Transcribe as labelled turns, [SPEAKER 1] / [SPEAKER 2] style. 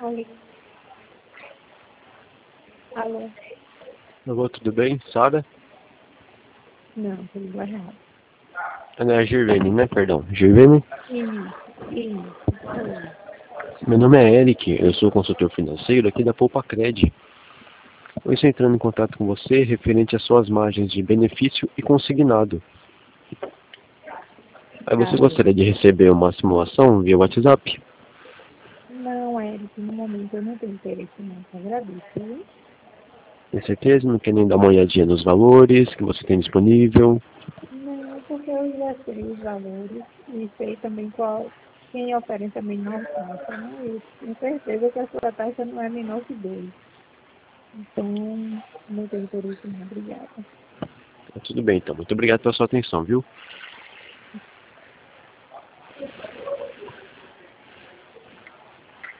[SPEAKER 1] Oi. Alô?
[SPEAKER 2] Alô, tudo bem? Sara?
[SPEAKER 1] Não, tudo errado.
[SPEAKER 2] É a Girvene, né? Perdão. Girvene?
[SPEAKER 1] Isso. Oi.
[SPEAKER 2] Meu nome é Eric, eu sou consultor financeiro aqui da Poupa-Cred. Eu estou entrando em contato com você referente às suas margens de benefício e consignado. Aí você gostaria de receber uma simulação via WhatsApp?
[SPEAKER 1] Não, Eric, no momento eu não tenho interesse não. Agradeço, viu?
[SPEAKER 2] Tem certeza? Não quer nem dar uma olhadinha nos valores que você tem disponível?
[SPEAKER 1] Não, porque eu já sei os valores e sei também quem oferece a menor taxa, né? Eu tenho certeza que a sua taxa não é menor que 2. Então, não tenho interesse não. Obrigada.
[SPEAKER 2] Tudo bem, então. Muito obrigado pela sua atenção, viu?